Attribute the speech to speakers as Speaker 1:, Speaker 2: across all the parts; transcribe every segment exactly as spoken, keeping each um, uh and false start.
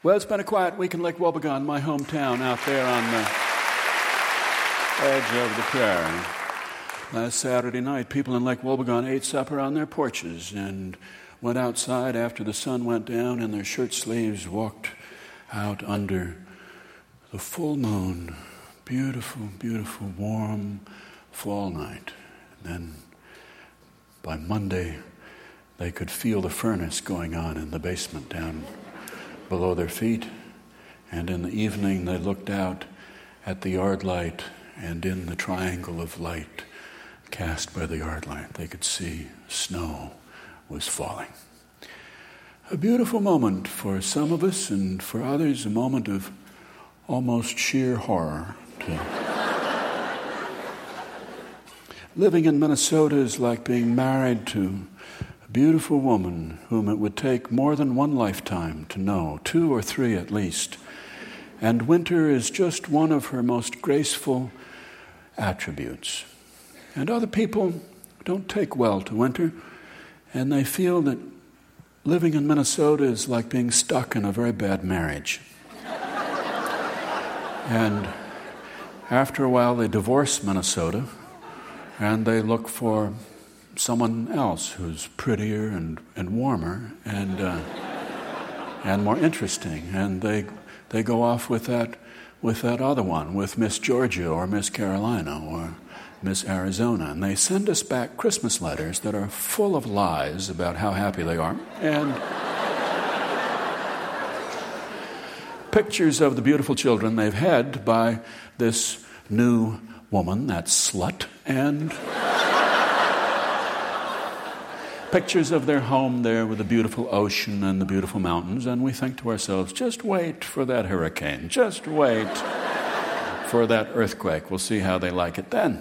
Speaker 1: Well, it's been a quiet week in Lake Wobegon, my hometown, out there on the edge of the prairie. Last Saturday night, people in Lake Wobegon ate supper on their porches and went outside after the sun went down, and their shirt sleeves walked out under the full moon. Beautiful, beautiful, warm fall night. And then by Monday, they could feel the furnace going on in the basement down below their feet. And in the evening, they looked out at the yard light, and in the triangle of light cast by the yard light, they could see snow was falling. A beautiful moment for some of us, and for others, a moment of almost sheer horror. To Living in Minnesota is like being married to a beautiful woman whom it would take more than one lifetime to know, two or three at least. And winter is just one of her most graceful attributes. And other people don't take well to winter, and they feel that living in Minnesota is like being stuck in a very bad marriage. And after a while, they divorce Minnesota, and they look for someone else who's prettier and, and warmer and uh, and more interesting. And they they go off with that with that other one, with Miss Georgia or Miss Carolina or Miss Arizona. And they send us back Christmas letters that are full of lies about how happy they are, and pictures of the beautiful children they've had by this new woman, that slut, and pictures of their home there with the beautiful ocean and the beautiful mountains. And we think to ourselves, just wait for that hurricane. Just wait for that earthquake. We'll see how they like it then.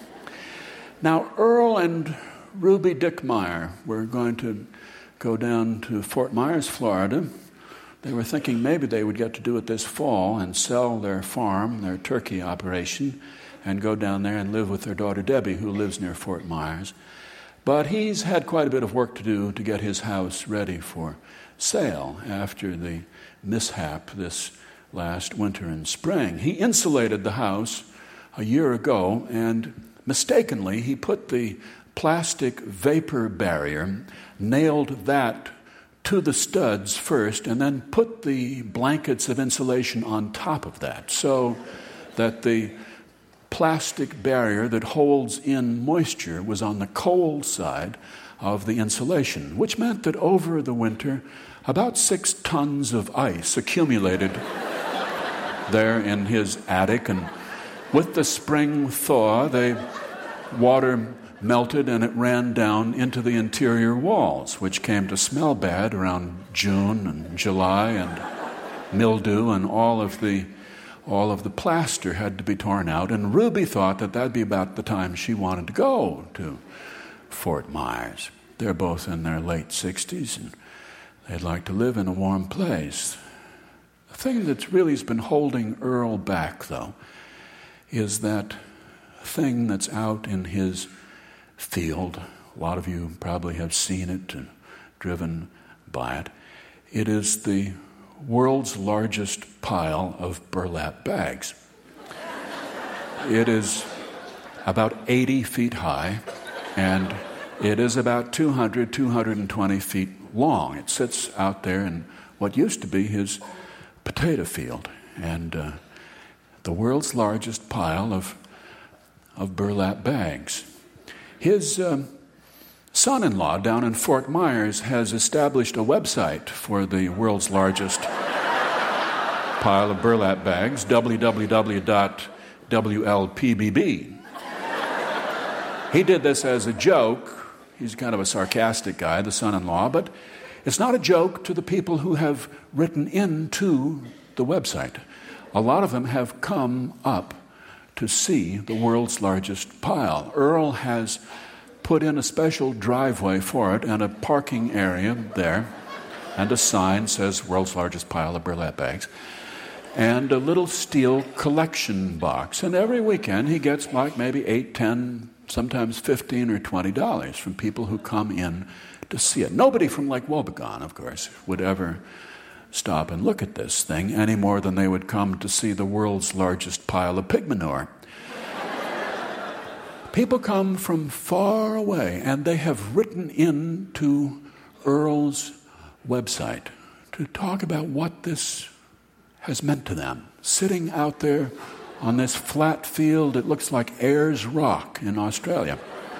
Speaker 1: Now, Earl and Ruby Dickmeyer were going to go down to Fort Myers, Florida. They were thinking maybe they would get to do it this fall and sell their farm, their turkey operation, and go down there and live with their daughter Debbie, who lives near Fort Myers. But he's had quite a bit of work to do to get his house ready for sale after the mishap this last winter and spring. He insulated the house a year ago, and mistakenly he put the plastic vapor barrier, nailed that to the studs first, and then put the blankets of insulation on top of that, so that the plastic barrier that holds in moisture was on the cold side of the insulation, which meant that over the winter, about six tons of ice accumulated there in his attic. And with the spring thaw, the water melted and it ran down into the interior walls, which came to smell bad around June and July, and mildew, and all of the all of the plaster had to be torn out. And Ruby thought that that'd be about the time she wanted to go to Fort Myers. They're both in their late sixties, and they'd like to live in a warm place. The thing that's really has been holding Earl back, though, is that thing that's out in his field. A lot of you probably have seen it and driven by it. It is the world's largest pile of burlap bags. It is about eighty feet high, and it is about two hundred, two hundred twenty feet long. It sits out there in what used to be his potato field, and uh, the world's largest pile of of burlap bags. His um, son-in-law down in Fort Myers has established a website for the world's largest pile of burlap bags, w w w dot w l p b b. He did this as a joke. He's kind of a sarcastic guy, the son-in-law, but it's not a joke to the people who have written into the website. A lot of them have come up to see the world's largest pile. Earl has put in a special driveway for it and a parking area there, and a sign says world's largest pile of burlap bags, and a little steel collection box. And every weekend he gets like maybe eight, ten, sometimes fifteen or twenty dollars from people who come in to see it. Nobody from Lake Wobegon, of course, would ever stop and look at this thing any more than they would come to see the world's largest pile of pig manure. People come from far away, and they have written in to Earl's website to talk about what this has meant to them. Sitting out there on this flat field, it looks like Ayers Rock in Australia.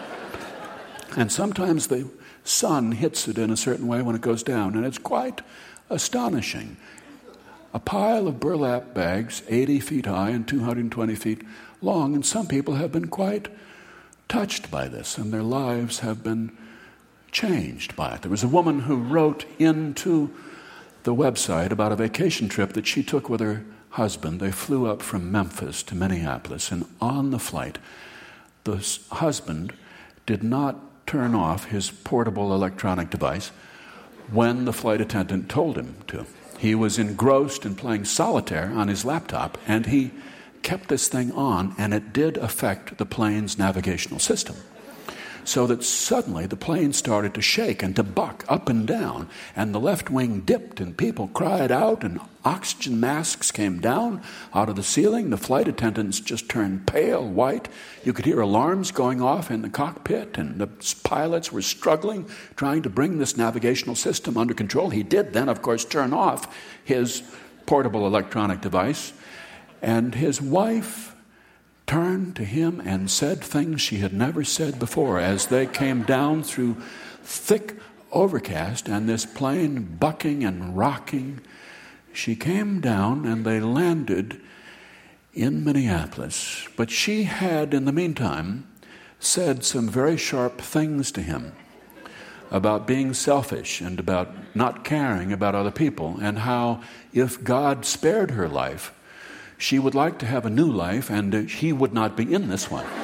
Speaker 1: And sometimes the sun hits it in a certain way when it goes down, and it's quite astonishing. A pile of burlap bags, eighty feet high and two hundred twenty feet long, and some people have been quite touched by this, and their lives have been changed by it. There was a woman who wrote into the website about a vacation trip that she took with her husband. They flew up from Memphis to Minneapolis, and on the flight, the husband did not turn off his portable electronic device when the flight attendant told him to. He was engrossed in playing solitaire on his laptop, and he kept this thing on, and it did affect the plane's navigational system. So that suddenly the plane started to shake and to buck up and down, and the left wing dipped, and people cried out, and oxygen masks came down out of the ceiling. The flight attendants just turned pale white. You could hear alarms going off in the cockpit, and the pilots were struggling, trying to bring this navigational system under control. He did then, of course, turn off his portable electronic device, and his wife turned to him and said things she had never said before as they came down through thick overcast and this plane bucking and rocking. She came down and they landed in Minneapolis. But she had, in the meantime, said some very sharp things to him about being selfish and about not caring about other people, and how if God spared her life, she would like to have a new life, and he would not be in this one.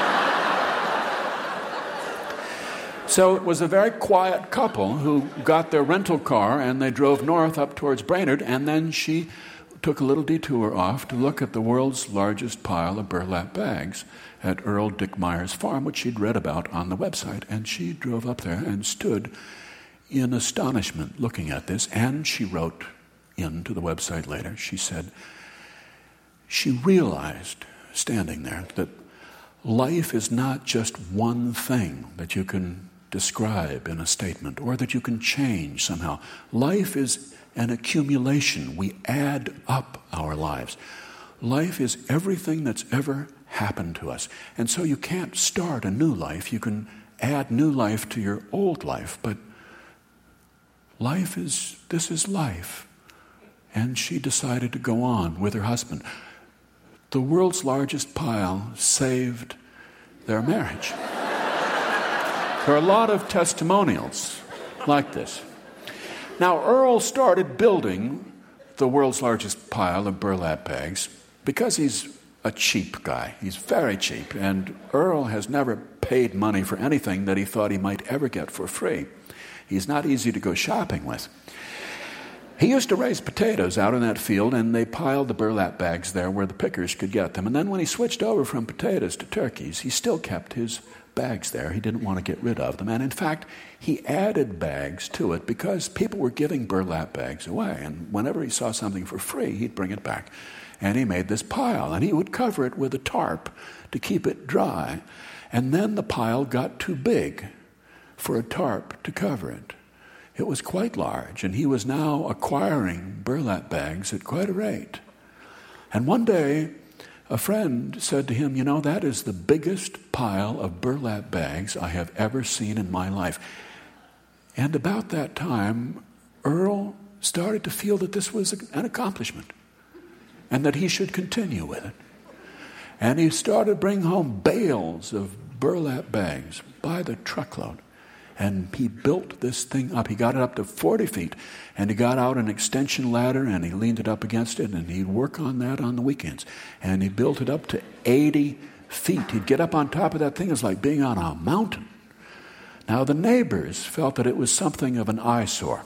Speaker 1: So it was a very quiet couple who got their rental car, and they drove north up towards Brainerd, and then she took a little detour off to look at the world's largest pile of burlap bags at Earl Dickmeyer's farm, which she'd read about on the website. And she drove up there and stood in astonishment looking at this, and she wrote into the website later. She said, she realized, standing there, that life is not just one thing that you can describe in a statement or that you can change somehow. Life is an accumulation. We add up our lives. Life is everything that's ever happened to us. And so you can't start a new life. You can add new life to your old life, but life is, this is life. And she decided to go on with her husband. The world's largest pile saved their marriage. There are a lot of testimonials like this. Now, Earl started building the world's largest pile of burlap bags because he's a cheap guy. He's very cheap, and Earl has never paid money for anything that he thought he might ever get for free. He's not easy to go shopping with. He used to raise potatoes out in that field, and they piled the burlap bags there where the pickers could get them. And then when he switched over from potatoes to turkeys, he still kept his bags there. He didn't want to get rid of them. And in fact, he added bags to it because people were giving burlap bags away. And whenever he saw something for free, he'd bring it back. And he made this pile, and he would cover it with a tarp to keep it dry. And then the pile got too big for a tarp to cover it. It was quite large, and he was now acquiring burlap bags at quite a rate. And one day, a friend said to him, you know, that is the biggest pile of burlap bags I have ever seen in my life. And about that time, Earl started to feel that this was an accomplishment and that he should continue with it. And he started bringing home bales of burlap bags by the truckload. And he built this thing up. He got it up to forty feet, and he got out an extension ladder, and he leaned it up against it, and he'd work on that on the weekends. And he built it up to eighty feet. He'd get up on top of that thing. It was like being on a mountain. Now, the neighbors felt that it was something of an eyesore.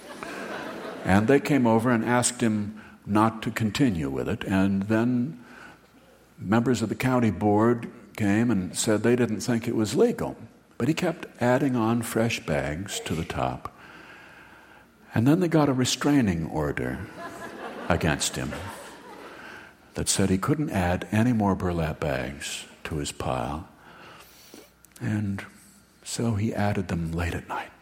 Speaker 1: And they came over and asked him not to continue with it. And then members of the county board came and said they didn't think it was legal. But he kept adding on fresh bags to the top. And then they got a restraining order against him that said he couldn't add any more burlap bags to his pile. And so he added them late at night.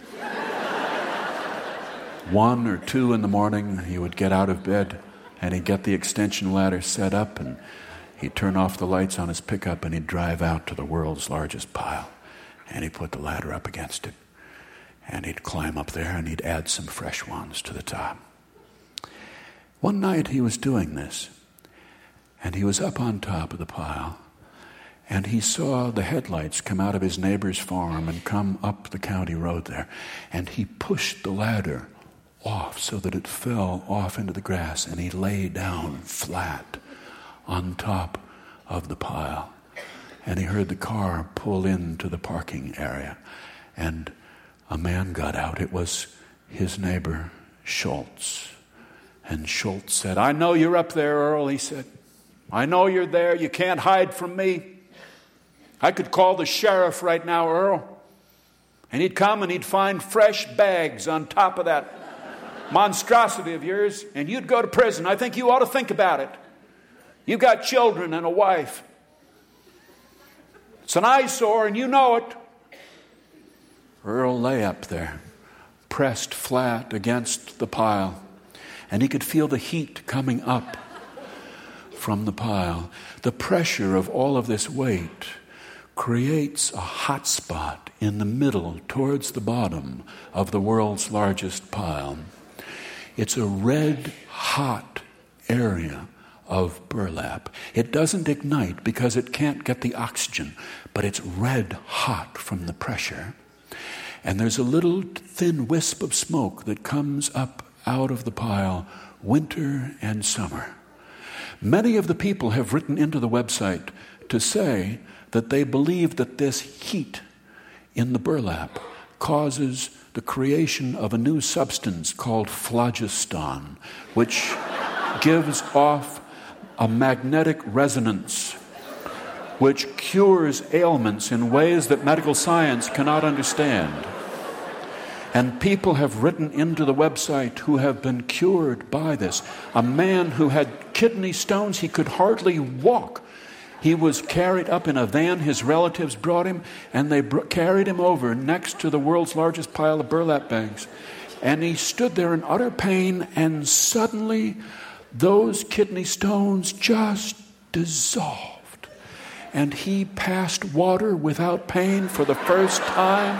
Speaker 1: One or two in the morning, he would get out of bed and he'd get the extension ladder set up and he'd turn off the lights on his pickup and he'd drive out to the world's largest pile. And he'd put the ladder up against it. And he'd climb up there and he'd add some fresh ones to the top. One night he was doing this. And he was up on top of the pile. And he saw the headlights come out of his neighbor's farm and come up the county road there. And he pushed the ladder off so that it fell off into the grass. And he lay down flat on top of the pile. And he heard the car pull into the parking area. And a man got out. It was his neighbor, Schultz. And Schultz said, "I know you're up there, Earl," he said. "I know you're there. You can't hide from me. I could call the sheriff right now, Earl. And he'd come and he'd find fresh bags on top of that monstrosity of yours, and you'd go to prison. I think you ought to think about it. You've got children and a wife. It's an eyesore, and you know it." Earl lay up there, pressed flat against the pile, and he could feel the heat coming up from the pile. The pressure of all of this weight creates a hot spot in the middle towards the bottom of the world's largest pile. It's a red hot area of burlap. It doesn't ignite because it can't get the oxygen, but it's red hot from the pressure. And there's a little thin wisp of smoke that comes up out of the pile winter and summer. Many of the people have written into the website to say that they believe that this heat in the burlap causes the creation of a new substance called phlogiston, which gives off a magnetic resonance, which cures ailments in ways that medical science cannot understand. And people have written into the website who have been cured by this. A man who had kidney stones, he could hardly walk. He was carried up in a van. His relatives brought him, and they br- carried him over next to the world's largest pile of burlap bags. And he stood there in utter pain, and suddenly those kidney stones just dissolved. And he passed water without pain for the first time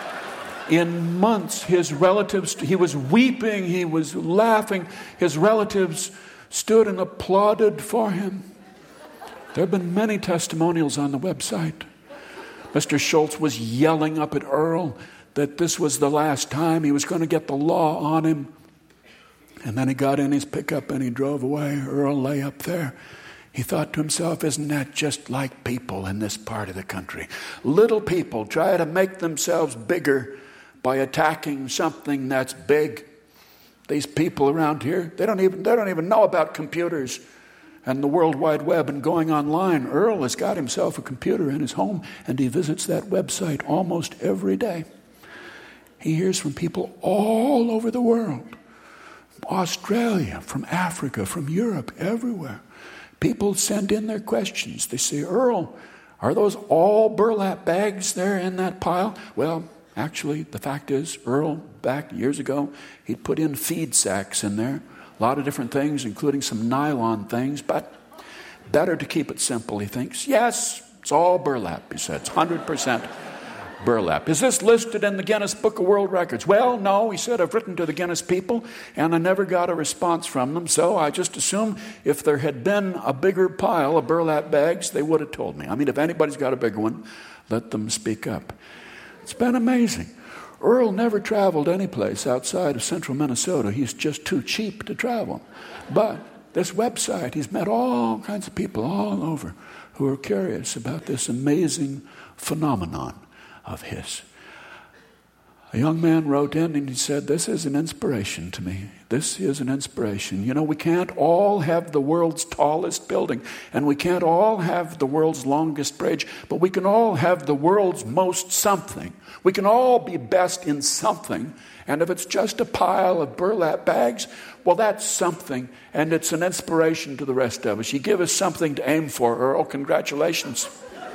Speaker 1: in months. His relatives, he was weeping, he was laughing. His relatives stood and applauded for him. There have been many testimonials on the website. Mister Schultz was yelling up at Earl that this was the last time he was going to get the law on him. And then he got in his pickup and he drove away. Earl lay up there. He thought to himself, isn't that just like people in this part of the country? Little people try to make themselves bigger by attacking something that's big. These people around here, they don't even they don't even know about computers and the World Wide Web and going online. Earl has got himself a computer in his home, and he visits that website almost every day. He hears from people all over the world. Australia, from Africa, from Europe, everywhere. People send in their questions. They say, Earl, are those all burlap bags there in that pile? Well, actually, the fact is, Earl, back years ago, he'd put in feed sacks in there. A lot of different things, including some nylon things, but better to keep it simple, he thinks. Yes, it's all burlap, he said. It's one hundred percent burlap. Is this listed in the Guinness Book of World Records? Well, no, he said, I've written to the Guinness people, and I never got a response from them, so I just assume if there had been a bigger pile of burlap bags, they would have told me. I mean, if anybody's got a bigger one, let them speak up. It's been amazing. Earl never traveled any place outside of central Minnesota. He's just too cheap to travel. But this website, he's met all kinds of people all over who are curious about this amazing phenomenon of his. A young man wrote in and he said, this is an inspiration to me. This is an inspiration. You know, we can't all have the world's tallest building, and we can't all have the world's longest bridge, but we can all have the world's most something. We can all be best in something, and if it's just a pile of burlap bags, well, that's something, and it's an inspiration to the rest of us. You give us something to aim for, Earl. Congratulations.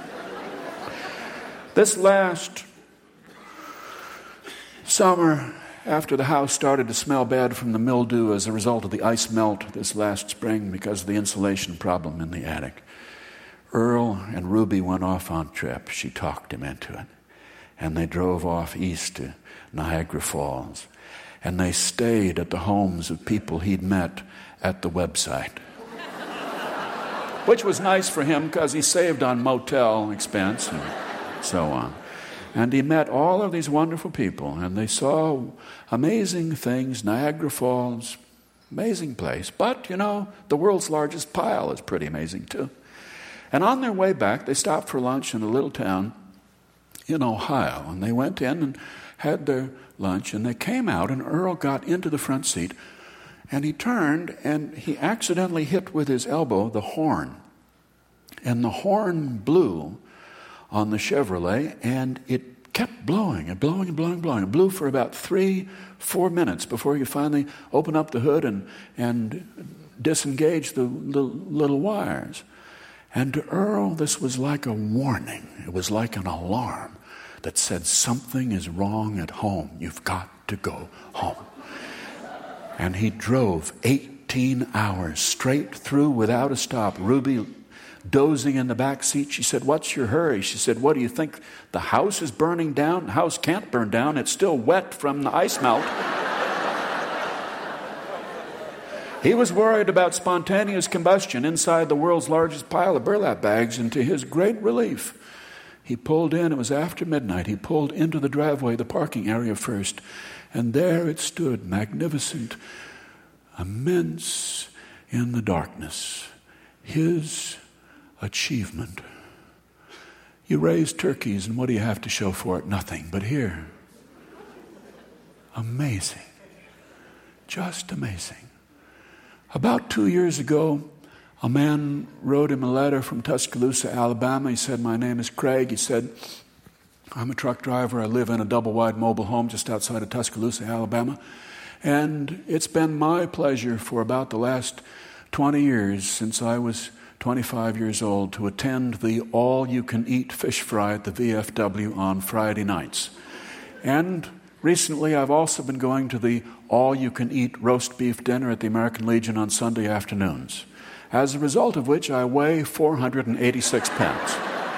Speaker 1: This last summer, after the house started to smell bad from the mildew as a result of the ice melt this last spring because of the insulation problem in the attic, Earl and Ruby went off on a trip. She talked him into it. And they drove off east to Niagara Falls. And they stayed at the homes of people he'd met at the website. Which was nice for him because he saved on motel expense and so on. And he met all of these wonderful people, and they saw amazing things. Niagara Falls, amazing place. But, you know, the world's largest pile is pretty amazing, too. And on their way back, they stopped for lunch in a little town in Ohio. And they went in and had their lunch, and they came out, and Earl got into the front seat, and he turned, and he accidentally hit with his elbow the horn. And the horn blew on the Chevrolet, and it kept blowing and blowing and blowing and blowing. It blew for about three, four minutes before you finally open up the hood and, and disengage the little, little wires. And to Earl, this was like a warning. It was like an alarm that said something is wrong at home. You've got to go home. And he drove eighteen hours straight through without a stop. Ruby dozing in the back seat. She said, what's your hurry? She said, what do you think? The house is burning down? The house can't burn down. It's still wet from the ice melt. He was worried about spontaneous combustion inside the world's largest pile of burlap bags, and to his great relief, he pulled in. It was after midnight. He pulled into the driveway, the parking area first, and there it stood, magnificent, immense in the darkness. His achievement. You raise turkeys, and what do you have to show for it? Nothing. But here, amazing. Just amazing. About two years ago, a man wrote him a letter from Tuscaloosa, Alabama. He said, my name is Craig. He said, I'm a truck driver. I live in a double-wide mobile home just outside of Tuscaloosa, Alabama. And it's been my pleasure for about the last twenty years, since I was twenty-five years old, to attend the all-you-can-eat fish fry at the V F W on Friday nights. And recently I've also been going to the all-you-can-eat roast beef dinner at the American Legion on Sunday afternoons, as a result of which I weigh four hundred eighty-six pounds.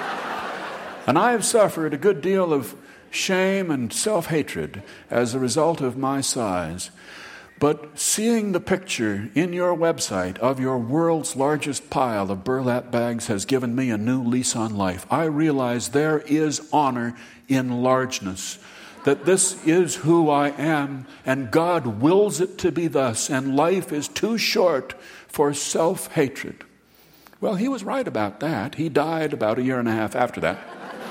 Speaker 1: And I have suffered a good deal of shame and self-hatred as a result of my size. But seeing the picture in your website of your world's largest pile of burlap bags has given me a new lease on life. I realize there is honor in largeness, that this is who I am, and God wills it to be thus, and life is too short for self-hatred. Well, he was right about that. He died about a year and a half after that.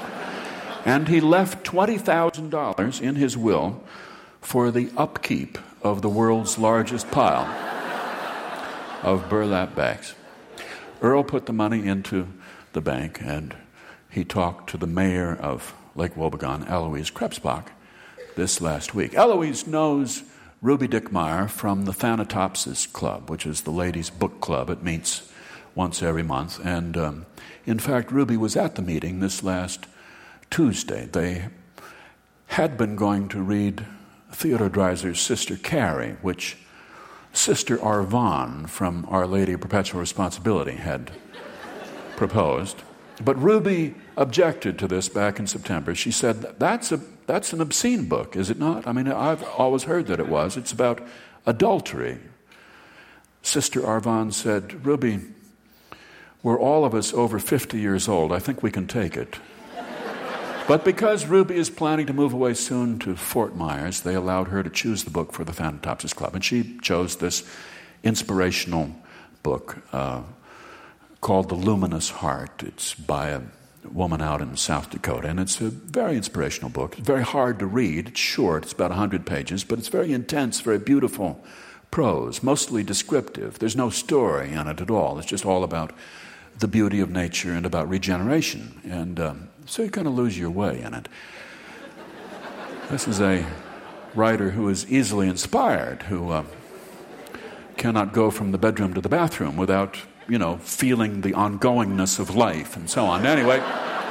Speaker 1: And he left twenty thousand dollars in his will for the upkeep of the world's largest pile of burlap bags. Earl put the money into the bank, and he talked to the mayor of Lake Wobegon, Eloise Krebsbach, this last week. Eloise knows Ruby Dickmeyer from the Thanatopsis Club, which is the ladies' book club. It meets once every month. And um, in fact, Ruby was at the meeting this last Tuesday. They had been going to read Theodore Dreiser's Sister Carrie, which Sister Arvon from Our Lady of Perpetual Responsibility had proposed. But Ruby objected to this back in September. She said, that's a that's an obscene book, is it not? I mean, I've always heard that it was. It's about adultery. Sister Arvon said, Ruby, we're all of us over fifty years old. I think we can take it. But because Ruby is planning to move away soon to Fort Myers, they allowed her to choose the book for the Thanatopsis Club. And she chose this inspirational book uh, called The Luminous Heart. It's by a woman out in South Dakota, and it's a very inspirational book. It's very hard to read. It's short. It's about one hundred pages, but it's very intense, very beautiful prose, mostly descriptive. There's no story in it at all. It's just all about the beauty of nature and about regeneration. And um, so you kind of lose your way in it. This is a writer who is easily inspired, who uh, cannot go from the bedroom to the bathroom without, you know, feeling the ongoingness of life and so on. Anyway,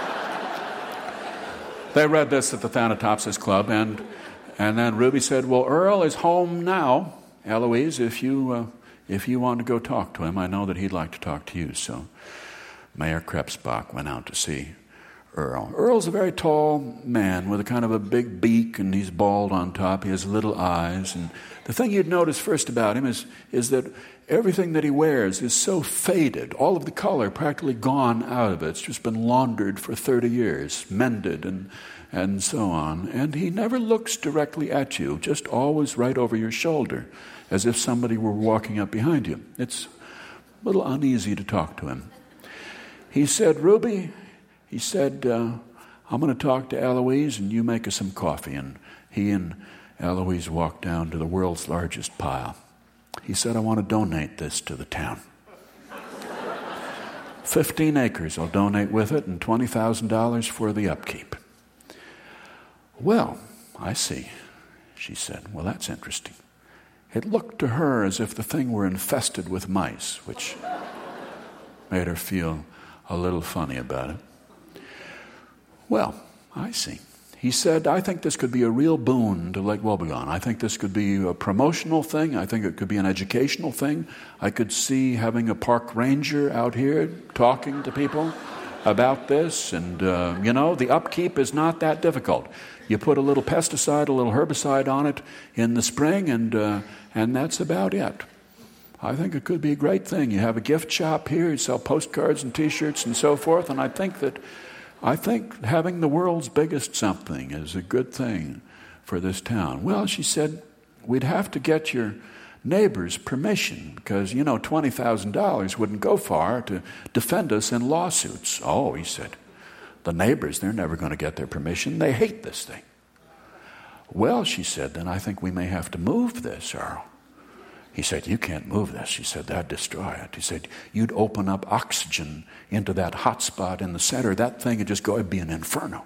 Speaker 1: they read this at the Thanatopsis Club, and and then Ruby said, well, Earl is home now. Eloise, if you uh, if you want to go talk to him, I know that he'd like to talk to you. So Mayor Krebsbach went out to see Earl. Earl's a very tall man with a kind of a big beak, and he's bald on top. He has little eyes. And the thing you'd notice first about him is, is that everything that he wears is so faded. All of the color practically gone out of it. It's just been laundered for thirty years, mended and and so on. And he never looks directly at you, just always right over your shoulder, as if somebody were walking up behind you. It's a little uneasy to talk to him. He said, Ruby, he said, uh, I'm going to talk to Eloise and you make us some coffee. And he and Eloise walked down to the world's largest pile. He said, I want to donate this to the town. Fifteen acres I'll donate with it, and twenty thousand dollars for the upkeep. Well, I see, she said. Well, that's interesting. It looked to her as if the thing were infested with mice, which made her feel a little funny about it. Well, I see. He said, I think this could be a real boon to Lake Wobegon. I think this could be a promotional thing. I think it could be an educational thing. I could see having a park ranger out here talking to people about this. And, uh, you know, the upkeep is not that difficult. You put a little pesticide, a little herbicide on it in the spring, and uh, and that's about it. I think it could be a great thing. You have a gift shop here. You sell postcards and T-shirts and so forth. And I think that I think having the world's biggest something is a good thing for this town. Well, she said, we'd have to get your neighbor's permission because, you know, twenty thousand dollars wouldn't go far to defend us in lawsuits. Oh, he said, the neighbors, they're never going to get their permission. They hate this thing. Well, she said, then I think we may have to move this, Earl. He said, you can't move this. She said, that'd destroy it. He said, you'd open up oxygen into that hot spot in the center. That thing would just go, it'd be an inferno.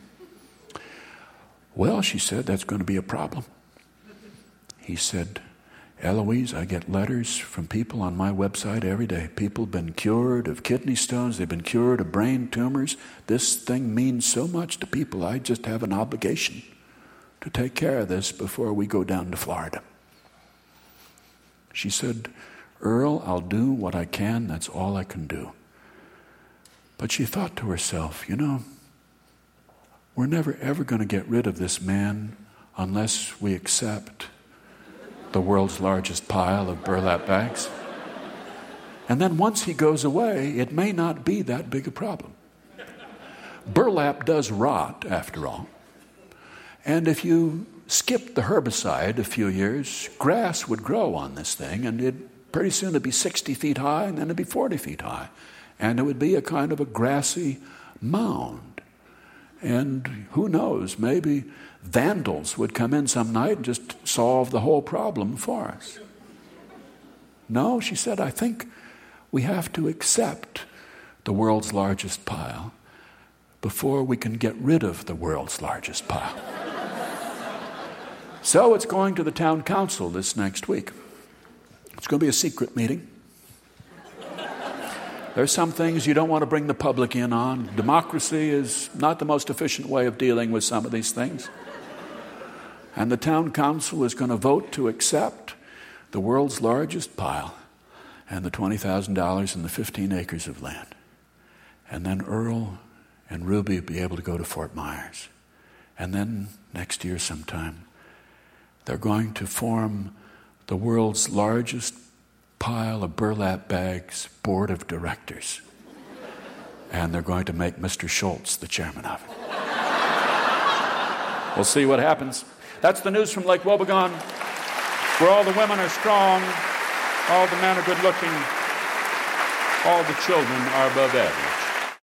Speaker 1: Well, she said, that's going to be a problem. He said, Eloise, I get letters from people on my website every day. People have been cured of kidney stones. They've been cured of brain tumors. This thing means so much to people. I just have an obligation to take care of this before we go down to Florida. She said, Earl, I'll do what I can. That's all I can do. But she thought to herself, you know, we're never ever going to get rid of this man unless we accept the world's largest pile of burlap bags. And then once he goes away, it may not be that big a problem. Burlap does rot, after all. And if you skip the herbicide a few years, grass would grow on this thing, and it pretty soon it'd be sixty feet high, and then it'd be forty feet high. And it would be a kind of a grassy mound. And who knows, maybe vandals would come in some night and just solve the whole problem for us. No, she said, I think we have to accept the world's largest pile before we can get rid of the world's largest pile. So it's going to the town council this next week. It's going to be a secret meeting. There's some things you don't want to bring the public in on. Democracy is not the most efficient way of dealing with some of these things. And the town council is going to vote to accept the world's largest pile and the twenty thousand dollars and the fifteen acres of land. And then Earl and Ruby will be able to go to Fort Myers. And then next year sometime, they're going to form the world's largest pile of burlap bags board of directors. And they're going to make Mister Schultz the chairman of it. We'll see what happens. That's the news from Lake Wobegon, where all the women are strong, all the men are good looking, all the children are above average.